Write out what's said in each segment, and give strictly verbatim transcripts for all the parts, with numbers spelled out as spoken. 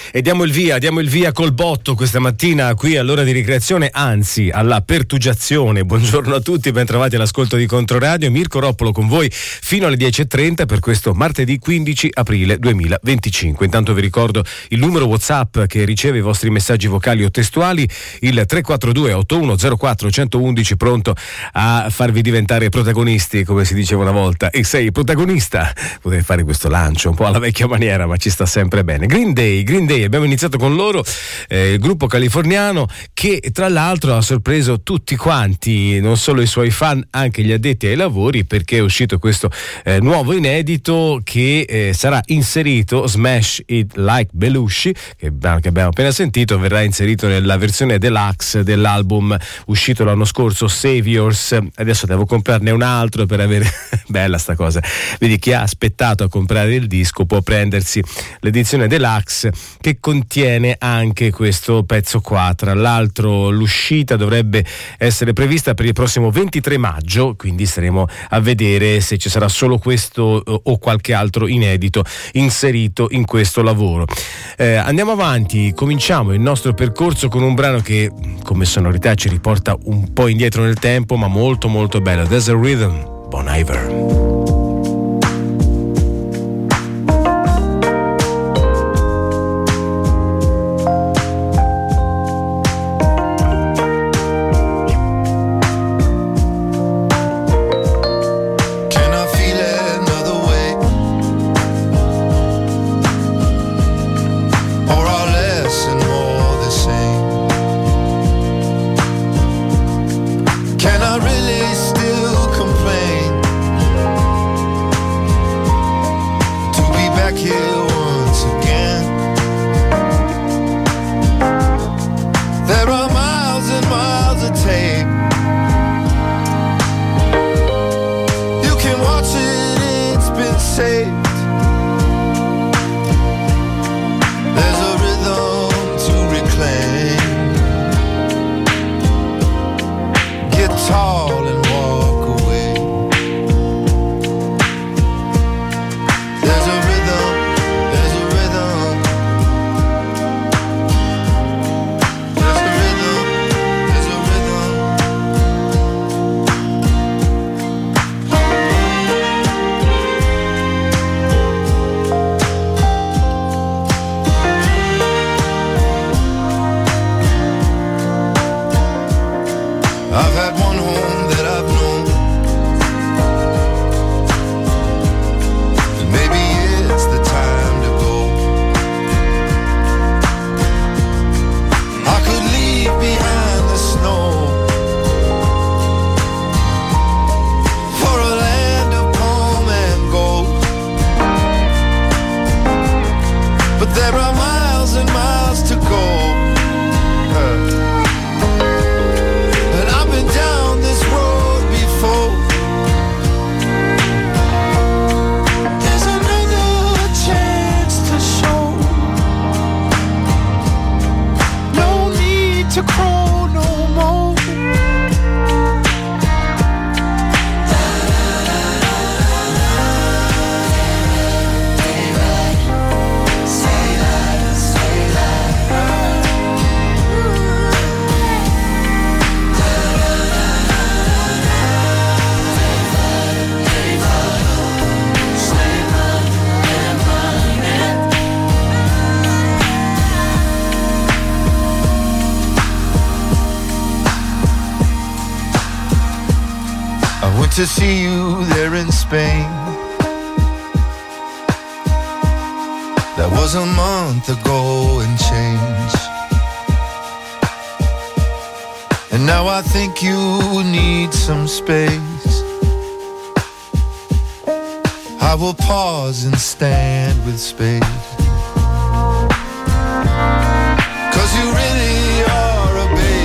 E diamo il via, diamo il via col botto questa mattina qui all'ora di ricreazione, anzi alla pertugiazione. Buongiorno a tutti, ben trovati all'ascolto di Controradio. Mirko Roppolo con voi fino alle dieci e trenta per questo martedì quindici aprile duemilaventicinque. Intanto vi ricordo il numero WhatsApp che riceve i vostri messaggi vocali o testuali, il tre quattro due otto uno zero quattro uno uno uno, pronto a farvi diventare protagonisti, come si diceva una volta. E sei protagonista? Potrei fare questo lancio un po' alla vecchia maniera, ma ci sta sempre bene. Green Day, Green Day, abbiamo iniziato con loro, eh, il gruppo californiano che tra l'altro ha sorpreso tutti quanti, non solo i suoi fan, anche gli addetti ai lavori, perché è uscito questo eh, nuovo inedito che eh, sarà inserito, Smash It Like Belushi, che, che abbiamo appena sentito, verrà inserito nella versione deluxe dell'album uscito l'anno scorso, Saviors. Adesso devo comprarne un altro per avere bella sta cosa, vedi, chi ha aspettato a comprare il disco può prendersi l'edizione deluxe che contiene anche questo pezzo qua. Tra l'altro l'uscita dovrebbe essere prevista per il prossimo ventitré maggio, quindi staremo a vedere se ci sarà solo questo o qualche altro inedito inserito in questo lavoro. Eh, andiamo avanti, cominciamo il nostro percorso con un brano che come sonorità ci riporta un po' indietro nel tempo, ma molto molto bello. There's a Rhythm, Bon Iver. To see you there in Spain. That was a month ago and change. And now I think you need some space. I will pause and stand with space. 'Cause you really are a babe.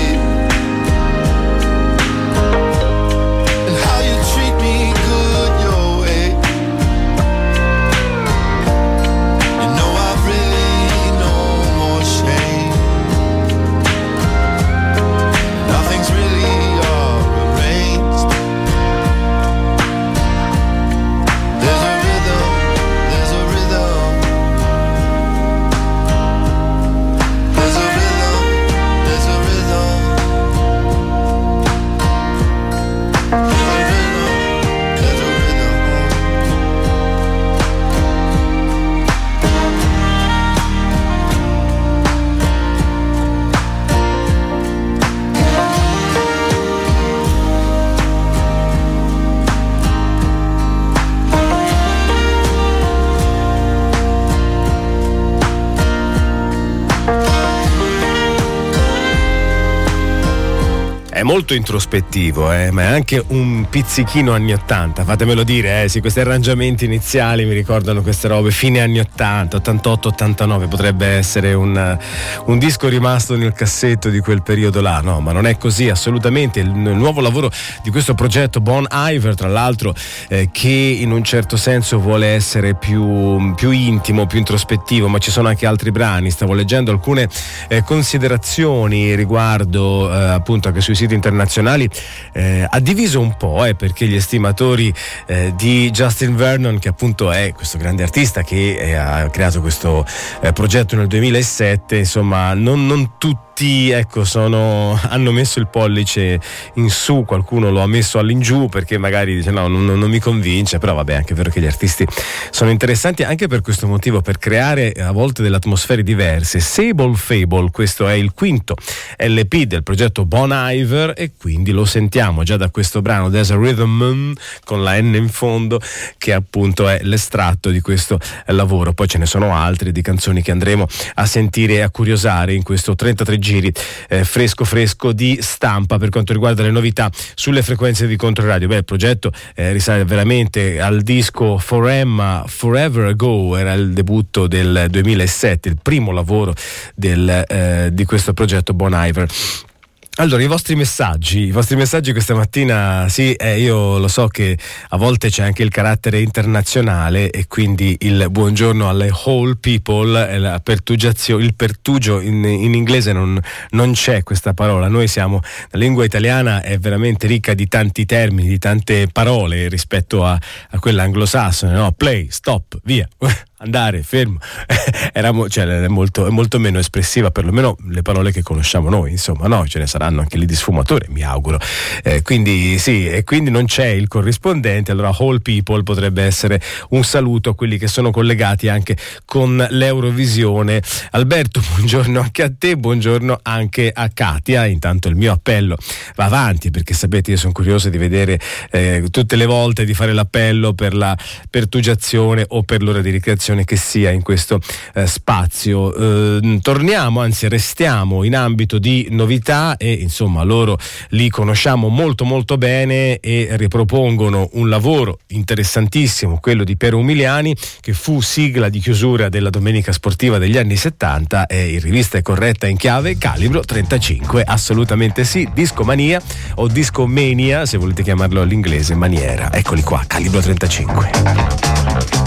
è molto introspettivo, eh, ma è anche un pizzichino anni ottanta, fatemelo dire, eh, sì, questi arrangiamenti iniziali mi ricordano queste robe fine anni ottanta, ottantotto ottantanove, potrebbe essere un, un disco rimasto nel cassetto di quel periodo là, no, ma non è così assolutamente. Il, il nuovo lavoro di questo progetto Bon Iver, tra l'altro, eh, che in un certo senso vuole essere più, più intimo, più introspettivo, ma ci sono anche altri brani. Stavo leggendo alcune eh, considerazioni riguardo eh, appunto anche sui siti internazionali, eh, ha diviso un po', eh, perché gli estimatori eh, di Justin Vernon, che appunto è questo grande artista che eh, ha creato questo eh, progetto nel duemilasette, insomma non, non tutti ecco sono hanno messo il pollice in su, qualcuno lo ha messo all'ingiù perché magari dice no, non, non mi convince, però vabbè, è anche vero che gli artisti sono interessanti anche per questo motivo, per creare a volte delle atmosfere diverse. Sable Fable, questo è il quinto L P del progetto Bon Iver e quindi lo sentiamo già da questo brano There's a Rhythm con la N in fondo, che appunto è l'estratto di questo lavoro. Poi ce ne sono altri di canzoni che andremo a sentire e a curiosare in questo trentatré giri eh, fresco fresco di stampa per quanto riguarda le novità sulle frequenze di Controradio. Beh, il progetto eh, risale veramente al disco For Emma Forever Ago, era il debutto del duemilasette, il primo lavoro del, eh, di questo progetto Bon Iver. Allora, i vostri messaggi, i vostri messaggi questa mattina, sì, eh, io lo so che a volte c'è anche il carattere internazionale e quindi il buongiorno alle whole people, eh, la pertugiazione, il pertugio in, in inglese non, non c'è questa parola. Noi siamo, la lingua italiana è veramente ricca di tanti termini, di tante parole rispetto a, a quella anglosassone, no? Play, stop, via. Andare, fermo, era mo- cioè, è, molto, è molto meno espressiva, perlomeno le parole che conosciamo noi, insomma, no, ce ne saranno anche lì di sfumature, mi auguro. Eh, quindi sì, e quindi non c'è il corrispondente, allora whole people potrebbe essere un saluto a quelli che sono collegati anche con l'Eurovisione. Alberto, buongiorno anche a te, buongiorno anche a Katia. Intanto il mio appello va avanti, perché sapete io sono curioso di vedere eh, tutte le volte di fare l'appello per la pertugiazione o per l'ora di ricreazione che sia in questo eh, spazio. Eh, torniamo, anzi restiamo in ambito di novità e insomma loro li conosciamo molto molto bene e ripropongono un lavoro interessantissimo, quello di Piero Umiliani, che fu sigla di chiusura della domenica sportiva degli anni settanta e in rivista è corretta in chiave calibro trentacinque, assolutamente sì, discomania o discomania se volete chiamarlo all'inglese, maniera. Eccoli qua, calibro trentacinque.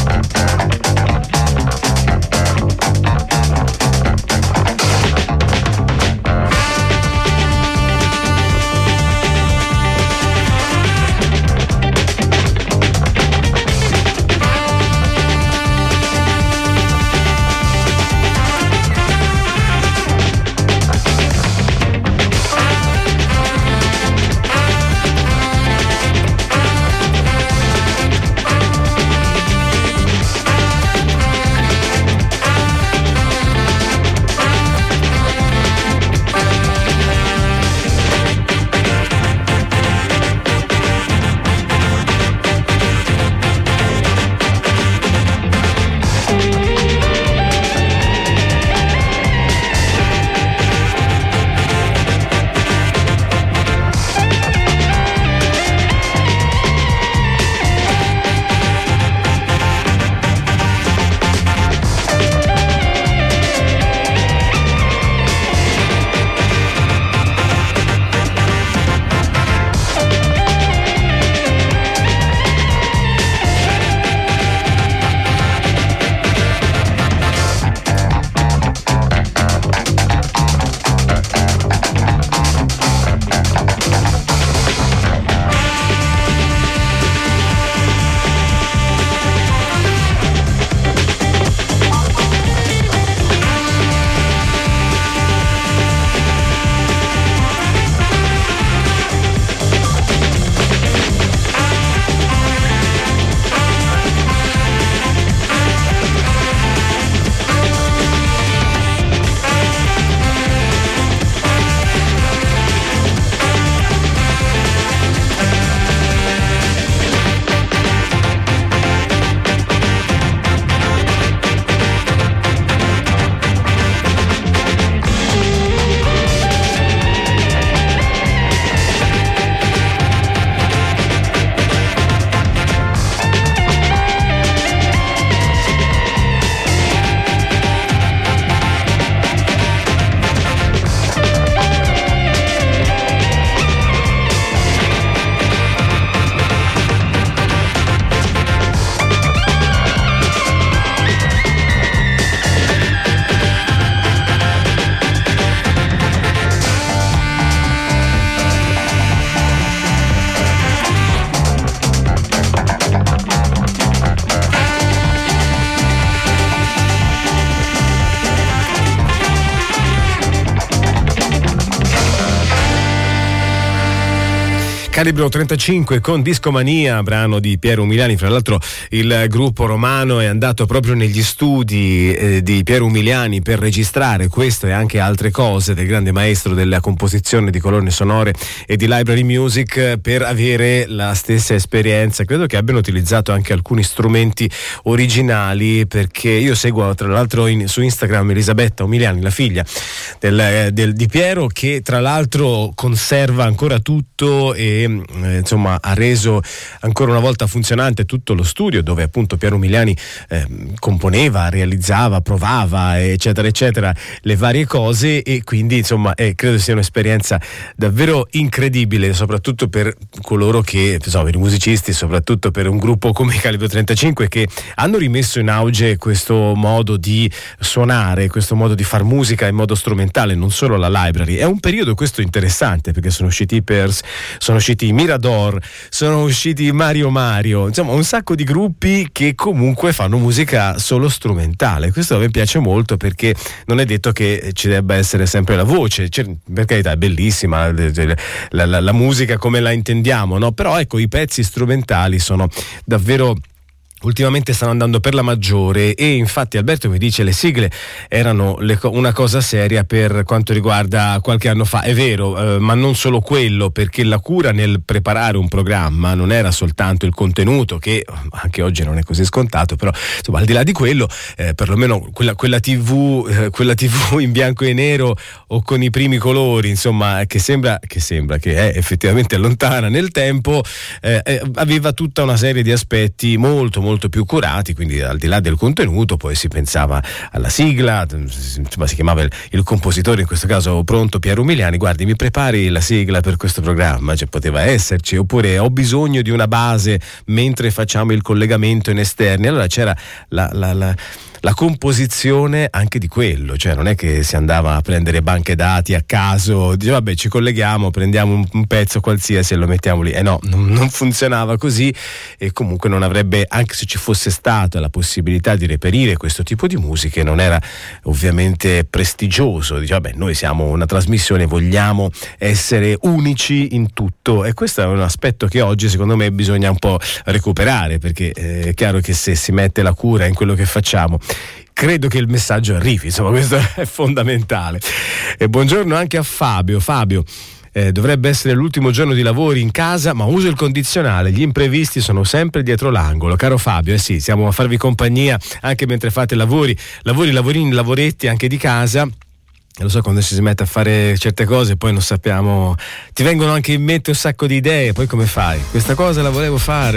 Calibro trentacinque con Discomania, brano di Piero Umiliani. Fra l'altro il gruppo romano è andato proprio negli studi eh, di Piero Umiliani per registrare questo e anche altre cose del grande maestro della composizione di colonne sonore e di library music, per avere la stessa esperienza. Credo che abbiano utilizzato anche alcuni strumenti originali, perché io seguo tra l'altro in, su Instagram Elisabetta Umiliani, la figlia del, del, di Piero, che tra l'altro conserva ancora tutto e Eh, insomma ha reso ancora una volta funzionante tutto lo studio dove appunto Piero Umiliani eh, componeva, realizzava, provava eccetera eccetera le varie cose, e quindi insomma eh, credo sia un'esperienza davvero incredibile, soprattutto per coloro che, insomma, per i musicisti, soprattutto per un gruppo come Calibro trentacinque, che hanno rimesso in auge questo modo di suonare, questo modo di far musica in modo strumentale, non solo la library. È un periodo questo interessante, perché sono usciti i Pearls, sono usciti i Mirador, sono usciti Mario Mario, insomma un sacco di gruppi che comunque fanno musica solo strumentale. Questo a me piace molto, perché non è detto che ci debba essere sempre la voce, cioè, per carità è bellissima la, la, la musica come la intendiamo, no? Però ecco, i pezzi strumentali sono davvero, ultimamente stanno andando per la maggiore, e infatti Alberto mi dice le sigle erano le co- una cosa seria per quanto riguarda qualche anno fa. È vero, eh, ma non solo quello, perché la cura nel preparare un programma non era soltanto il contenuto, che anche oggi non è così scontato, però insomma al di là di quello, eh, perlomeno quella, quella tv eh, quella tv in bianco e nero o con i primi colori, insomma, che sembra che sembra che è effettivamente lontana nel tempo, eh, eh, aveva tutta una serie di aspetti molto molto molto più curati, quindi al di là del contenuto poi si pensava alla sigla, insomma si chiamava il, il compositore, in questo caso pronto Piero Umiliani, guardi mi prepari la sigla per questo programma, cioè poteva esserci, oppure ho bisogno di una base mentre facciamo il collegamento in esterni, allora c'era la, la, la la composizione anche di quello, cioè non è che si andava a prendere banche dati a caso, dice vabbè ci colleghiamo, prendiamo un, un pezzo qualsiasi e lo mettiamo lì, e eh no, non, non funzionava così, e comunque non avrebbe, anche se ci fosse stata la possibilità di reperire questo tipo di musiche, non era ovviamente prestigioso. Dice vabbè, noi siamo una trasmissione, vogliamo essere unici in tutto, e questo è un aspetto che oggi secondo me bisogna un po' recuperare, perché è chiaro che se si mette la cura in quello che facciamo, credo che il messaggio arrivi, insomma questo è fondamentale. E buongiorno anche a Fabio. Fabio, eh, dovrebbe essere l'ultimo giorno di lavori in casa, ma uso il condizionale, gli imprevisti sono sempre dietro l'angolo. Caro Fabio, eh sì, siamo a farvi compagnia anche mentre fate lavori, lavori, lavorini, lavoretti anche di casa. Lo so, quando ci si mette a fare certe cose poi non sappiamo, ti vengono anche in mente un sacco di idee, poi come fai? Questa cosa la volevo fare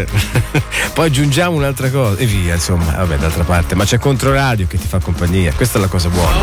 poi aggiungiamo un'altra cosa e via, insomma, vabbè, d'altra parte, ma c'è Controradio che ti fa compagnia, questa è la cosa buona.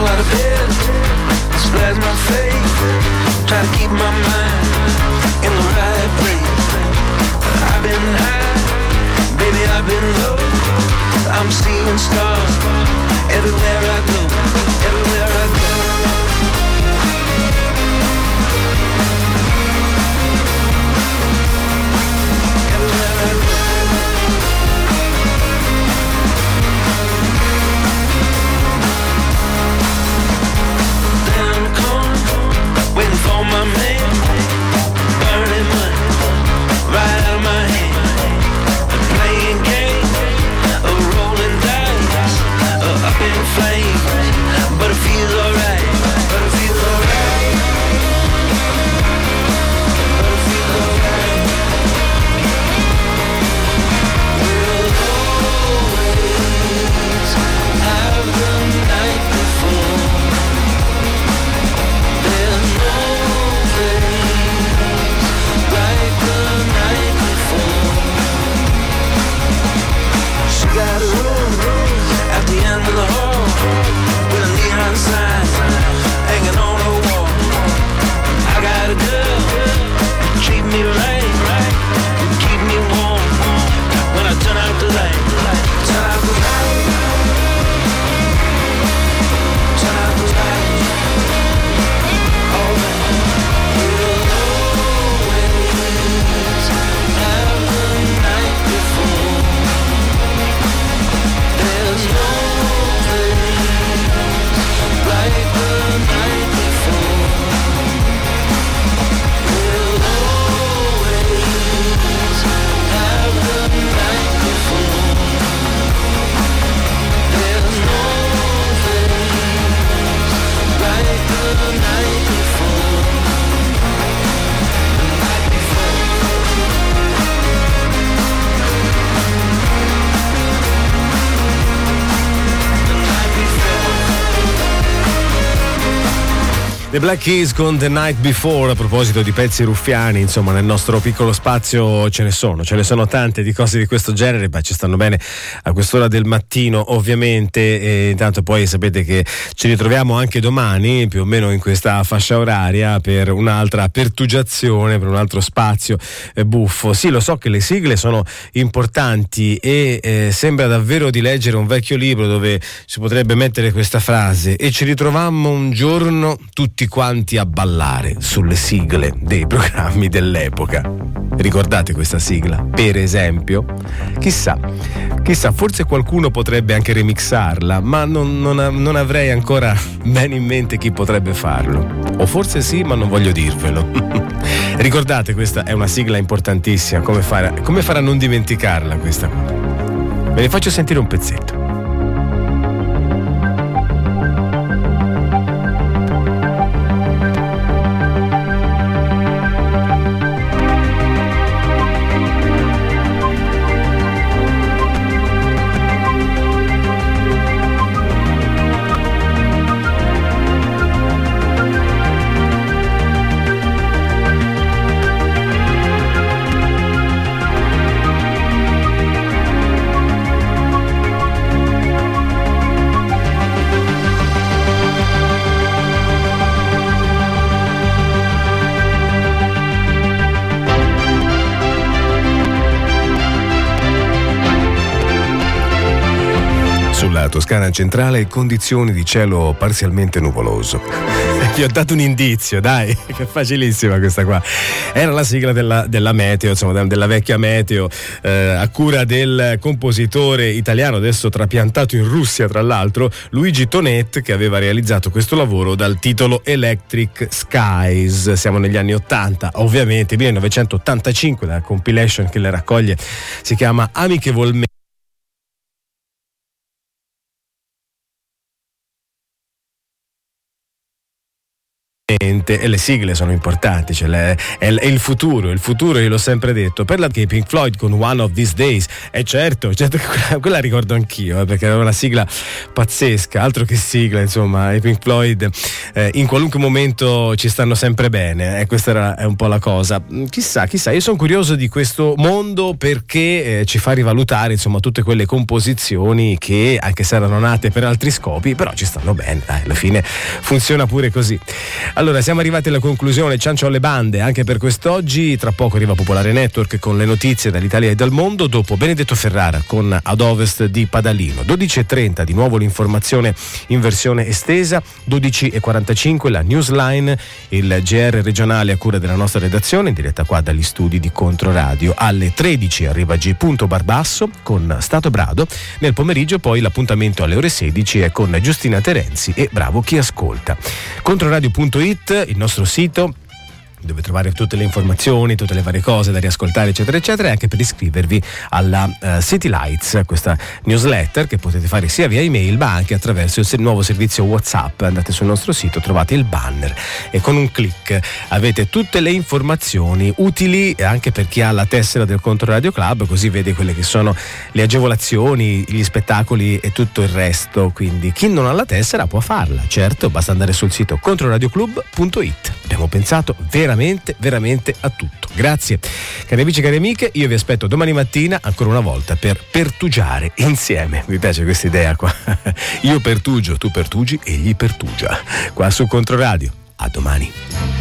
My man, burning money right out of my hand, playing games, a rolling dice, uh, up in flames. The Black Keys con The Night Before. A proposito di pezzi ruffiani, insomma, nel nostro piccolo spazio ce ne sono, ce ne sono tante di cose di questo genere, ma ci stanno bene a quest'ora del mattino, ovviamente. E intanto poi sapete che ci ritroviamo anche domani, più o meno in questa fascia oraria, per un'altra pertugiazione, per un altro spazio eh, buffo. Sì, lo so che le sigle sono importanti e eh, sembra davvero di leggere un vecchio libro dove si potrebbe mettere questa frase: e ci ritrovammo un giorno tutti quanti a ballare sulle sigle dei programmi dell'epoca. Ricordate questa sigla, per esempio? Chissà, chissà, forse qualcuno potrebbe anche remixarla, ma non, non, non avrei ancora bene in mente chi potrebbe farlo. O forse sì, ma non voglio dirvelo. Ricordate, questa è una sigla importantissima, come fare, come fare a non dimenticarla questa? Ve ne faccio sentire un pezzetto. Toscana centrale, condizioni di cielo parzialmente nuvoloso. Vi ho dato un indizio, dai, che facilissima questa qua. Era la sigla della, della Meteo, insomma, della vecchia Meteo, eh, a cura del compositore italiano, adesso trapiantato in Russia tra l'altro, Luigi Tonet, che aveva realizzato questo lavoro dal titolo Electric Skies. Siamo negli anni ottanta, ovviamente, millenovecentottantacinque. La compilation che le raccoglie si chiama Amichevolmente. E le sigle sono importanti, cioè le, è, è il futuro, il futuro, io l'ho sempre detto. Per la che Pink Floyd con One of These Days, e eh certo, certo che quella, quella ricordo anch'io, eh, perché era una sigla pazzesca, altro che sigla, insomma, i Pink Floyd eh, in qualunque momento ci stanno sempre bene, e eh, questa era, è un po' la cosa. Chissà, chissà, io sono curioso di questo mondo perché eh, ci fa rivalutare, insomma, tutte quelle composizioni che, anche se erano nate per altri scopi, però ci stanno bene, dai, alla fine funziona pure così. Allora, siamo arrivati alla conclusione, ciancio alle bande anche per quest'oggi. Tra poco arriva Popolare Network con le notizie dall'Italia e dal mondo, dopo Benedetto Ferrara con Ad Ovest di Padalino. dodici e trenta di nuovo l'informazione in versione estesa, dodici e quarantacinque la Newsline, il G R regionale a cura della nostra redazione, in diretta qua dagli studi di Controradio. Alle tredici arriva G. Barbasso con Stato Brado. Nel pomeriggio poi l'appuntamento alle ore sedici è con Giustina Terenzi e Bravo chi ascolta. Controradio punto it, il nostro sito dove trovare tutte le informazioni, tutte le varie cose da riascoltare, eccetera eccetera, e anche per iscrivervi alla uh, City Lights, questa newsletter che potete fare sia via email ma anche attraverso il nuovo servizio WhatsApp. Andate sul nostro sito, trovate il banner e con un click avete tutte le informazioni utili anche per chi ha la tessera del Controradio Club, così vede quelle che sono le agevolazioni, gli spettacoli e tutto il resto. Quindi chi non ha la tessera può farla, certo, basta andare sul sito controradioclub punto it. Abbiamo pensato veramente veramente veramente a tutto. Grazie cari amici e cari amiche, io vi aspetto domani mattina ancora una volta per pertugiare insieme. Mi piace questa idea qua. Io pertugio, tu pertugi, egli pertugia, qua su Controradio. A domani.